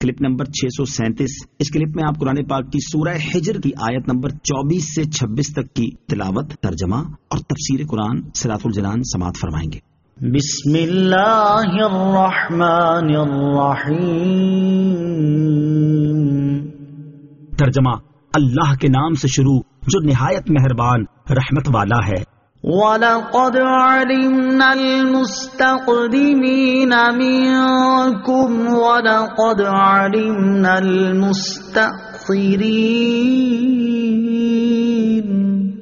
Clip number 637۔ اس clip میں آپ قرآن پاک کی سورہ حجر کی آیت نمبر 24 سے 26 تک کی تلاوت، ترجمہ اور تفسیر قرآن صراط الجنان سماعت فرمائیں گے۔ بسم اللہ الرحمن الرحیم۔ ترجمہ، اللہ کے نام سے شروع جو نہایت مہربان رحمت والا ہے۔ وَلَقَدْ عَلِمْنَا الْمُسْتَقْدِمِينَ مِنْكُمْ وَلَقَدْ عَلِمْنَا الْمُسْتَأْخِرِينَ۔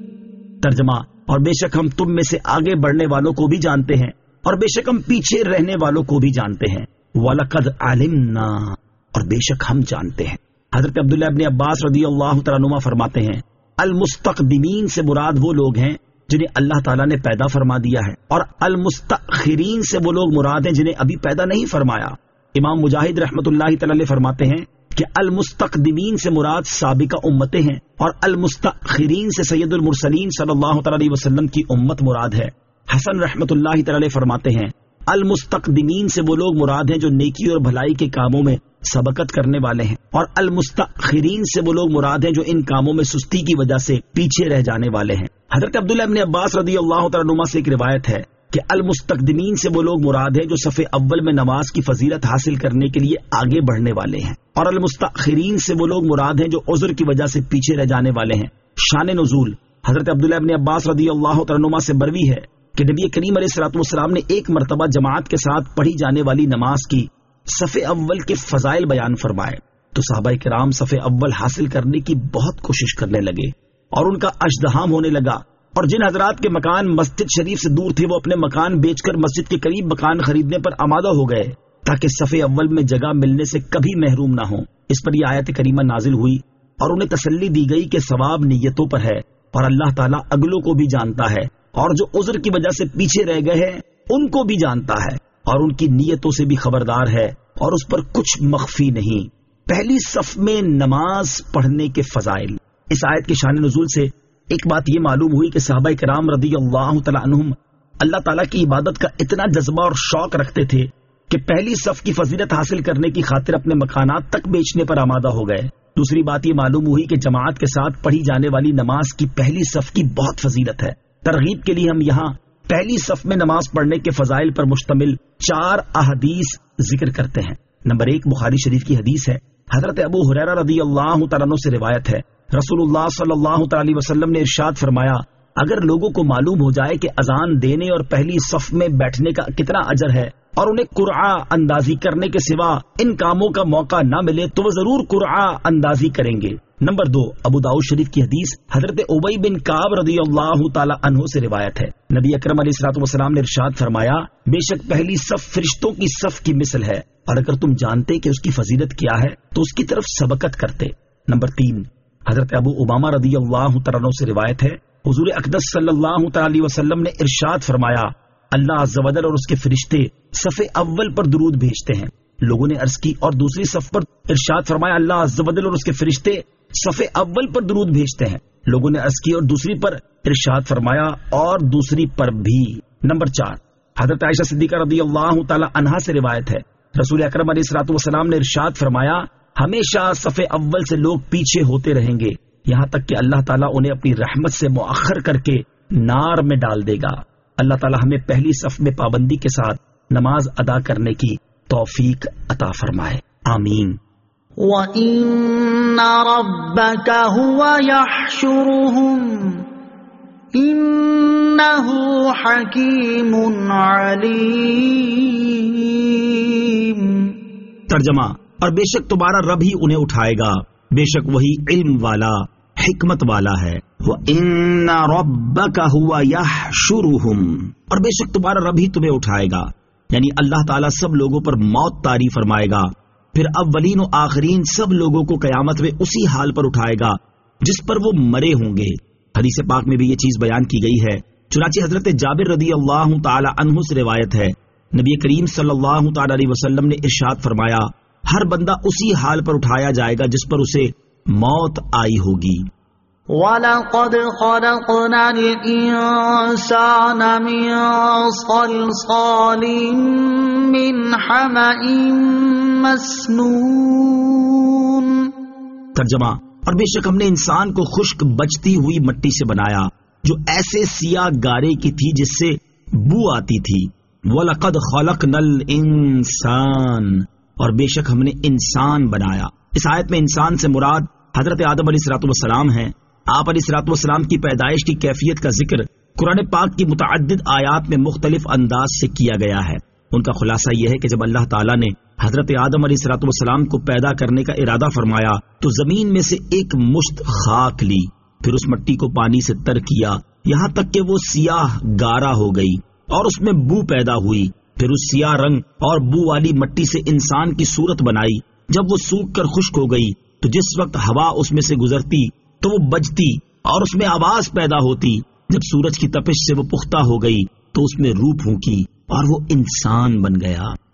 ترجمہ، اور بے شک ہم تم میں سے آگے بڑھنے والوں کو بھی جانتے ہیں اور بے شک ہم پیچھے رہنے والوں کو بھی جانتے ہیں۔ وَلَقَدْ عَلِمْنَا، اور بے شک ہم جانتے ہیں۔ حضرت عبداللہ ابن عباس رضی اللہ تعالیٰ عنہما فرماتے ہیں، المستقدمین سے مراد وہ لوگ ہیں جنہیں اللہ تعالیٰ نے پیدا فرما دیا ہے، اور المستأخرین سے وہ لوگ مراد ہیں جنہیں ابھی پیدا نہیں فرمایا۔ امام مجاہد رحمۃ اللہ تعالیٰ علیہ فرماتے ہیں کہ المستقدمین سے مراد سابقہ امتیں ہیں، اور المستأخرین سے سید المرسلین صلی اللہ تعالیٰ علیہ وسلم کی امت مراد ہے۔ حسن رحمۃ اللہ تعالیٰ علیہ فرماتے ہیں، المستقدمین سے وہ لوگ مراد ہیں جو نیکی اور بھلائی کے کاموں میں سبقت کرنے والے ہیں، اور المستأخرین سے وہ لوگ مراد ہیں جو ان کاموں میں سستی کی وجہ سے پیچھے رہ جانے والے ہیں۔ حضرت عبداللہ ابن عباس رضی اللہ تعالیٰ عنہما سے ایک روایت ہے کہ المستقدمین سے وہ لوگ مراد ہیں جو صف اول میں نماز کی فضیلت حاصل کرنے کے لیے آگے بڑھنے والے ہیں، اور المستأخرین سے وہ لوگ مراد ہیں جو عذر کی وجہ سے پیچھے رہ جانے والے ہیں۔ شان نزول، حضرت عبداللہ ابن عباس رضی اللہ تعالیٰ عنہما سے مروی ہے کہ نبی کریم علیہ الصلوۃ والسلام نے ایک مرتبہ جماعت کے ساتھ پڑھی جانے والی نماز کی صف اول کے فضائل بیان فرمائے تو صحابہ کرام صف اول حاصل کرنے کی بہت کوشش کرنے لگے اور ان کا اشتہام ہونے لگا، اور جن حضرات کے مکان مسجد شریف سے دور تھے وہ اپنے مکان بیچ کر مسجد کے قریب مکان خریدنے پر آمادہ ہو گئے تاکہ صف اول میں جگہ ملنے سے کبھی محروم نہ ہوں۔ اس پر یہ آیت کریمہ نازل ہوئی اور انہیں تسلی دی گئی کہ ثواب نیتوں پر ہے، اور اللہ تعالیٰ اگلوں کو بھی جانتا ہے، اور جو عذر کی وجہ سے پیچھے رہ گئے ہیں ان کو بھی جانتا ہے، اور ان کی نیتوں سے بھی خبردار ہے، اور اس پر کچھ مخفی نہیں۔ پہلی صف میں نماز پڑھنے کے فضائل۔ اس آیت کی شان نزول سے ایک بات یہ معلوم ہوئی کہ صحابہ کرام رضی اللہ تعالیٰ عنہم اللہ تعالیٰ کی عبادت کا اتنا جذبہ اور شوق رکھتے تھے کہ پہلی صف کی فضیلت حاصل کرنے کی خاطر اپنے مکانات تک بیچنے پر آمادہ ہو گئے۔ دوسری بات یہ معلوم ہوئی کہ جماعت کے ساتھ پڑھی جانے والی نماز کی پہلی صف کی بہت فضیلت ہے۔ ترغیب کے لیے ہم یہاں پہلی صف میں نماز پڑھنے کے فضائل پر مشتمل 4 احادیث ذکر کرتے ہیں۔ نمبر 1 بخاری شریف کی حدیث ہے، حضرت ابو ہریرہ رضی اللہ تعالیٰ عنہ سے روایت ہے، رسول اللہ صلی اللہ تعالیٰ علیہ وسلم نے ارشاد فرمایا، اگر لوگوں کو معلوم ہو جائے کہ اذان دینے اور پہلی صف میں بیٹھنے کا کتنا اجر ہے اور انہیں قرعہ اندازی کرنے کے سوا ان کاموں کا موقع نہ ملے تو وہ ضرور قرعہ اندازی کریں گے۔ نمبر 2 ابو داؤد شریف کی حدیث، حضرت ابی بن کعب رضی اللہ تعالیٰ عنہ سے روایت ہے، نبی اکرم علیہ الصلوۃ والسلام نے ارشاد فرمایا، بے شک پہلی صف فرشتوں کی صف کی مثل ہے، اور اگر تم جانتے کہ اس کی فضیلت کیا ہے تو اس کی طرف سبقت کرتے۔ نمبر 3 حضرت ابو امامہ رضی اللہ تعالیٰ عنہ سے روایت ہے، حضور اقدس صلی اللہ تعالیٰ علیہ وسلم نے ارشاد فرمایا، اللہ عز و جل اور اس کے فرشتے صف اول پر درود بھیجتے ہیں۔ لوگوں نے عرض کی، اور دوسری صف پر ارشاد فرمایا، اللہ عز و جل اور اس کے فرشتے صف اول پر درود بھیجتے ہیں۔ لوگوں نے عرض کی، اور دوسری پر ارشاد فرمایا، اور دوسری پر بھی۔ نمبر 4 حضرت عائشہ صدیقہ رضی اللہ تعالیٰ عنہا سے روایت ہے، رسول اکرم علیہ الصلوۃ والسلام نے ارشاد فرمایا، ہمیشہ صف اول سے لوگ پیچھے ہوتے رہیں گے یہاں تک کہ اللہ تعالیٰ انہیں اپنی رحمت سے مؤخر کر کے نار میں ڈال دے گا۔ اللہ تعالیٰ ہمیں پہلی صف میں پابندی کے ساتھ نماز ادا کرنے کی توفیق عطا فرمائے، آمین۔ وَإِنَّ رَبَّكَ هُوَ يَحْشُرُهُمْ إِنَّهُ حَكِيمٌ عَلِيمٌ۔ ترجمہ، اور بے شک تمہارا رب ہی انہیں اٹھائے گا، بے شک وہی علم والا حکمت والا ہے۔ وَإِنَّ رَبَّكَ هُوَ يَحْشُرُهُمْ، اور بے شک تمہارا رب ہی تمہیں اٹھائے گا، یعنی اللہ تعالیٰ سب لوگوں پر موت طاری فرمائے گا، پھر اولین و آخرین سب لوگوں کو قیامت میں اسی حال پر اٹھائے گا جس پر وہ مرے ہوں گے۔ حدیث پاک میں بھی یہ چیز بیان کی گئی ہے، چنانچہ حضرت جابر رضی اللہ تعالی عنہ سے روایت ہے، نبی کریم صلی اللہ تعالی علیہ وسلم نے ارشاد فرمایا، ہر بندہ اسی حال پر اٹھایا جائے گا جس پر اسے موت آئی ہوگی۔ وَلَقَدْ خَلَقْنَا الْإِنسَانَ مِنْ صَلْصَالٍ مِّنْ حَمَإٍ مَّسْنُونٍ ترجمہ، اور بے شک ہم نے انسان کو خشک بچتی ہوئی مٹی سے بنایا جو ایسے سیاہ گارے کی تھی جس سے بو آتی تھی۔ وَلَقَدْ خَلَقْنَا الْإِنسَانَ، اور بے شک ہم نے انسان بنایا۔ اس آیت میں انسان سے مراد حضرت آدم علیہ السلام ہیں۔ آپ علیہ السلام کی پیدائش کی کیفیت کا ذکر قرآن پاک کی متعدد آیات میں مختلف انداز سے کیا گیا ہے۔ ان کا خلاصہ یہ ہے کہ جب اللہ تعالیٰ نے حضرت آدم علیہ السلام کو پیدا کرنے کا ارادہ فرمایا تو زمین میں سے ایک مشت خاک لی، پھر اس مٹی کو پانی سے تر کیا یہاں تک کہ وہ سیاہ گارا ہو گئی اور اس میں بو پیدا ہوئی، پھر اس سیاہ رنگ اور بو والی مٹی سے انسان کی صورت بنائی۔ جب وہ سوکھ کر خشک ہو گئی تو جس وقت ہوا اس میں سے گزرتی تو وہ بجتی اور اس میں آواز پیدا ہوتی۔ جب سورج کی تپش سے وہ پختہ ہو گئی تو اس میں روح پھونکی اور وہ انسان بن گیا۔